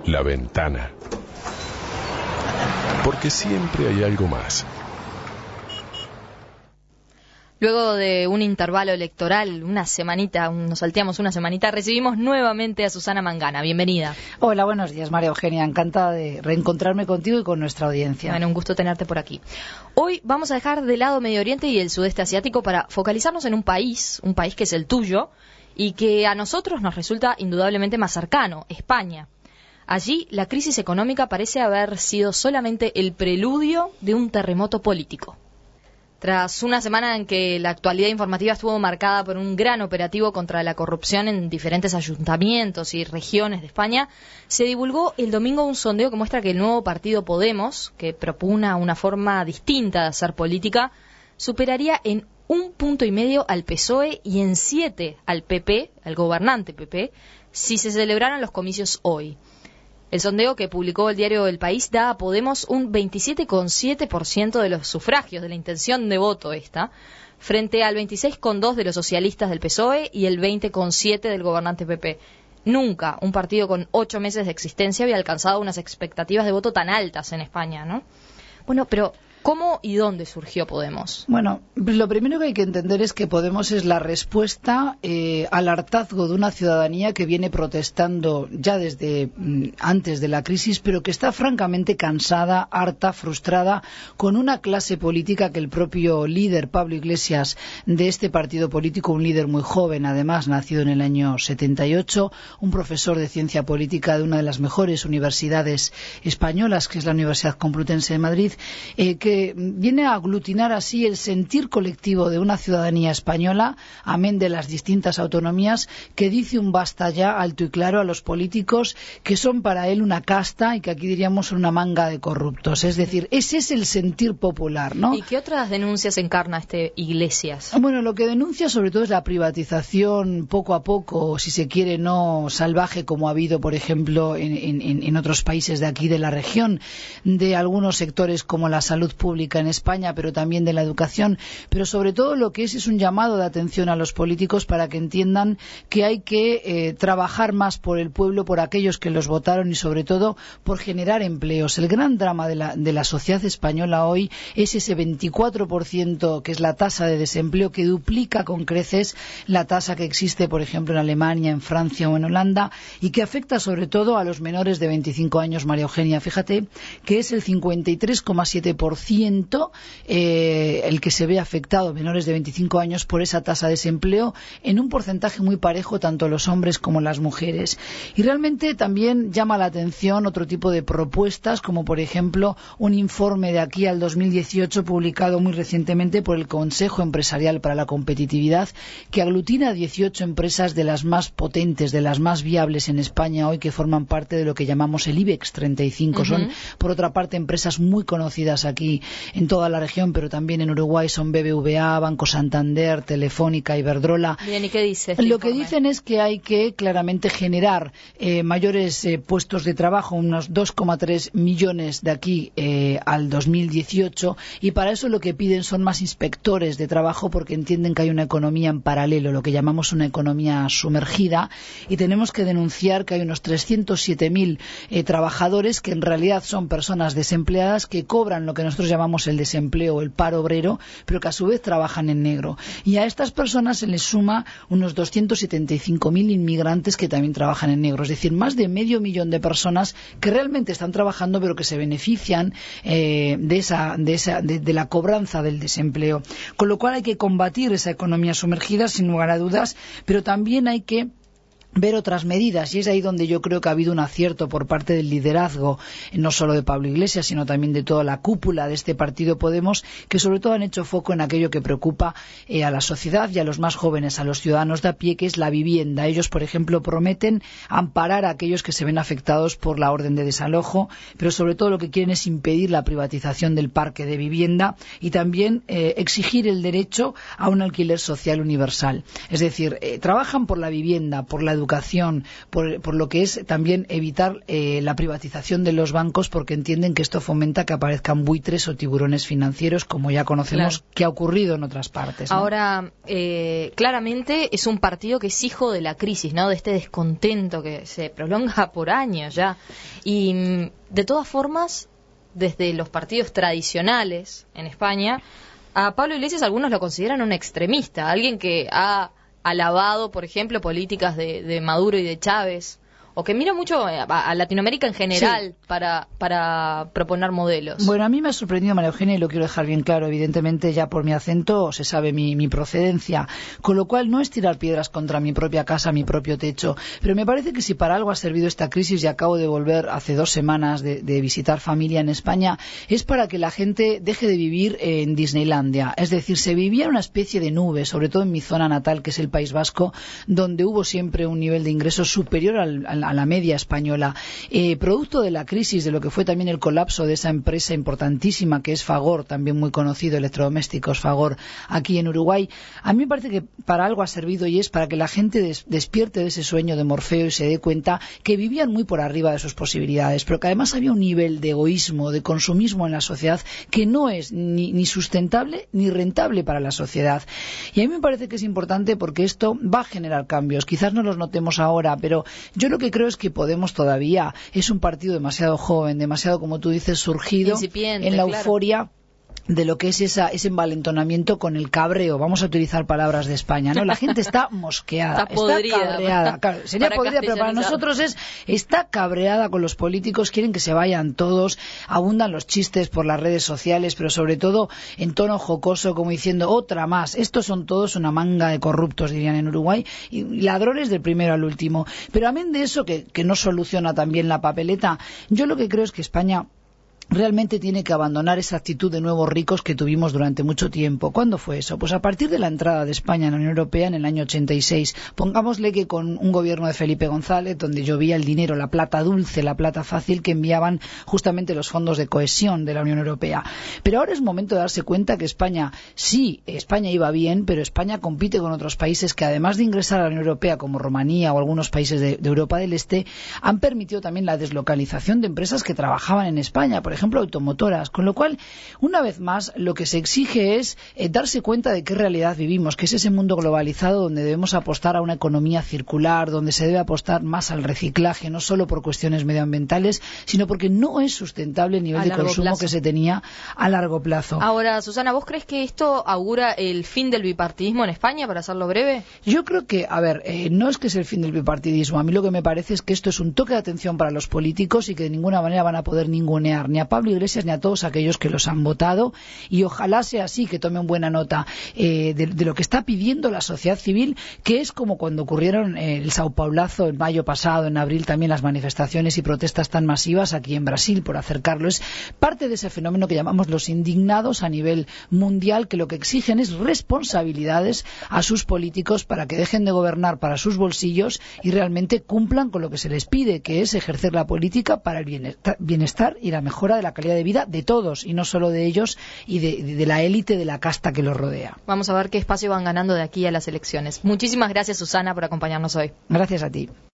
La ventana. Porque siempre hay algo más. Luego de un intervalo electoral, nos salteamos una semanita, recibimos nuevamente a Susana Mangana. Bienvenida. Hola, buenos días, María Eugenia. Encantada de reencontrarme contigo y con nuestra audiencia. Bueno, un gusto tenerte por aquí. Hoy vamos a dejar de lado Medio Oriente y el sudeste asiático para focalizarnos en un país que es el tuyo y que a nosotros nos resulta indudablemente más cercano, España. Allí, la crisis económica parece haber sido solamente el preludio de un terremoto político. Tras una semana en que la actualidad informativa estuvo marcada por un gran operativo contra la corrupción en diferentes ayuntamientos y regiones de España, se divulgó el domingo un sondeo que muestra que el nuevo partido Podemos, que propugna una forma distinta de hacer política, superaría en 1,5 puntos al PSOE y en 7 al PP, al gobernante PP, si se celebraran los comicios hoy. El sondeo que publicó el diario El País da a Podemos un 27,7% de los sufragios, de la intención de voto frente al 26,2% de los socialistas del PSOE y el 20,7% del gobernante PP. Nunca un partido con 8 meses de existencia había alcanzado unas expectativas de voto tan altas en España, ¿no? Bueno, pero ¿cómo y dónde surgió Podemos? Bueno, lo primero que hay que entender es que Podemos es la respuesta al hartazgo de una ciudadanía que viene protestando ya desde antes de la crisis, pero que está francamente cansada, harta, frustrada, con una clase política que el propio líder, Pablo Iglesias, de este partido político, un líder muy joven, además, nacido en el año 78, un profesor de ciencia política de una de las mejores universidades españolas, que es la Universidad Complutense de Madrid, que viene a aglutinar así el sentir colectivo de una ciudadanía española, amén de las distintas autonomías, que dice un basta ya alto y claro a los políticos que son para él una casta y que aquí diríamos una manga de corruptos. Es decir, ese es el sentir popular, ¿no? ¿Y qué otras denuncias encarna Iglesias? Bueno, lo que denuncia sobre todo es la privatización poco a poco, o si se quiere no salvaje, como ha habido, por ejemplo, en otros países de aquí de la región, de algunos sectores como la salud pública en España, pero también de la educación, pero sobre todo lo que es un llamado de atención a los políticos para que entiendan que hay que trabajar más por el pueblo, por aquellos que los votaron y sobre todo por generar empleos. El gran drama de la sociedad española hoy es ese 24% que es la tasa de desempleo, que duplica con creces la tasa que existe, por ejemplo, en Alemania, en Francia o en Holanda, y que afecta sobre todo a los menores de 25 años, María Eugenia. Fíjate que es el 53,7% el que se ve afectado, menores de 25 años, por esa tasa de desempleo, en un porcentaje muy parejo tanto los hombres como las mujeres. Y realmente también llama la atención otro tipo de propuestas, como por ejemplo un informe de aquí al 2018 publicado muy recientemente por el Consejo Empresarial para la Competitividad, que aglutina 18 empresas de las más potentes, de las más viables en España hoy, que forman parte de lo que llamamos el IBEX 35. Son, por otra parte, empresas muy conocidas aquí en toda la región, pero también en Uruguay son BBVA, Banco Santander, Telefónica, Iberdrola. Bien, ¿y qué dice? Lo que dicen es que hay que claramente generar mayores puestos de trabajo, unos 2,3 millones de aquí al 2018, y para eso lo que piden son más inspectores de trabajo, porque entienden que hay una economía en paralelo, lo que llamamos una economía sumergida, y tenemos que denunciar que hay unos 307.000 trabajadores que en realidad son personas desempleadas que cobran lo que nosotros llamamos el desempleo o el paro obrero, pero que a su vez trabajan en negro. Y a estas personas se les suma unos 275.000 inmigrantes que también trabajan en negro. Es decir, más de 500.000 de personas que realmente están trabajando, pero que se benefician de la cobranza del desempleo. Con lo cual hay que combatir esa economía sumergida, sin lugar a dudas, pero también hay que ver otras medidas, y es ahí donde yo creo que ha habido un acierto por parte del liderazgo, no solo de Pablo Iglesias, sino también de toda la cúpula de este partido Podemos, que sobre todo han hecho foco en aquello que preocupa a la sociedad y a los más jóvenes, a los ciudadanos de a pie, que es la vivienda. Ellos, por ejemplo, prometen amparar a aquellos que se ven afectados por la orden de desalojo, pero sobre todo lo que quieren es impedir la privatización del parque de vivienda y también exigir el derecho a un alquiler social universal. Es decir, trabajan por la vivienda, por la educación, educación, por lo que es también evitar la privatización de los bancos, porque entienden que esto fomenta que aparezcan buitres o tiburones financieros, como ya conocemos que ha ocurrido en otras partes, ¿no? Ahora, claramente es un partido que es hijo de la crisis, ¿no? De este descontento que se prolonga por años ya. Y de todas formas, desde los partidos tradicionales en España, a Pablo Iglesias algunos lo consideran un extremista, alguien que ha alabado, por ejemplo, políticas de Maduro y de Chávez, o que mira mucho a Latinoamérica en general para proponer modelos. Bueno, a mí me ha sorprendido, María Eugenia, y lo quiero dejar bien claro. Evidentemente, ya por mi acento se sabe mi procedencia, con lo cual no es tirar piedras contra mi propia casa, mi propio techo. Pero me parece que si para algo ha servido esta crisis, y acabo de volver hace 2 semanas de visitar familia en España, es para que la gente deje de vivir en Disneylandia. Es decir, se vivía en una especie de nube, sobre todo en mi zona natal, que es el País Vasco, donde hubo siempre un nivel de ingresos superior a la media española, producto de la crisis, de lo que fue también el colapso de esa empresa importantísima que es Fagor, también muy conocido, electrodomésticos Fagor, aquí en Uruguay. A mí me parece que para algo ha servido, y es para que la gente despierte de ese sueño de Morfeo y se dé cuenta que vivían muy por arriba de sus posibilidades, pero que además había un nivel de egoísmo, de consumismo en la sociedad que no es ni sustentable ni rentable para la sociedad. Y a mí me parece que es importante, porque esto va a generar cambios. Quizás no los notemos ahora, pero yo lo que creo es que Podemos todavía es un partido demasiado joven, demasiado, como tú dices, surgido incipiente, en la claro, euforia de lo que es ese envalentonamiento con el cabreo. Vamos a utilizar palabras de España, ¿no? La gente está mosqueada, está cabreada. Claro, sería podrida, pero para nosotros está cabreada con los políticos, quieren que se vayan todos, abundan los chistes por las redes sociales, pero sobre todo en tono jocoso, como diciendo, otra más. Estos son todos una manga de corruptos, dirían en Uruguay, y ladrones del primero al último. Pero amén de eso, que no soluciona también la papeleta, yo lo que creo es que España realmente tiene que abandonar esa actitud de nuevos ricos que tuvimos durante mucho tiempo. ¿Cuándo fue eso? Pues a partir de la entrada de España en la Unión Europea en el año 86. Pongámosle que con un gobierno de Felipe González, donde llovía el dinero, la plata dulce, la plata fácil que enviaban justamente los fondos de cohesión de la Unión Europea. Pero ahora es momento de darse cuenta que España iba bien, pero España compite con otros países que, además de ingresar a la Unión Europea, como Rumanía o algunos países de Europa del Este, han permitido también la deslocalización de empresas que trabajaban en España, por ejemplo, automotoras, con lo cual, una vez más, lo que se exige es darse cuenta de qué realidad vivimos, que es ese mundo globalizado donde debemos apostar a una economía circular, donde se debe apostar más al reciclaje, no solo por cuestiones medioambientales, sino porque no es sustentable el nivel de consumo que se tenía a largo plazo. Ahora, Susana, ¿vos crees que esto augura el fin del bipartidismo en España, para hacerlo breve? Yo creo que, no es que es el fin del bipartidismo. A mí lo que me parece es que esto es un toque de atención para los políticos y que de ninguna manera van a poder ningunear ni a Pablo Iglesias ni a todos aquellos que los han votado, y ojalá sea así, que tomen buena nota de lo que está pidiendo la sociedad civil, que es como cuando ocurrieron el Sao Paulazo en mayo pasado, en abril también las manifestaciones y protestas tan masivas aquí en Brasil, por acercarlo. Es parte de ese fenómeno que llamamos los indignados a nivel mundial, que lo que exigen es responsabilidades a sus políticos para que dejen de gobernar para sus bolsillos y realmente cumplan con lo que se les pide, que es ejercer la política para el bienestar y la mejora de la calidad de vida de todos, y no solo de ellos y de la élite de la casta que los rodea. Vamos a ver qué espacio van ganando de aquí a las elecciones. Muchísimas gracias, Susana, por acompañarnos hoy. Gracias a ti.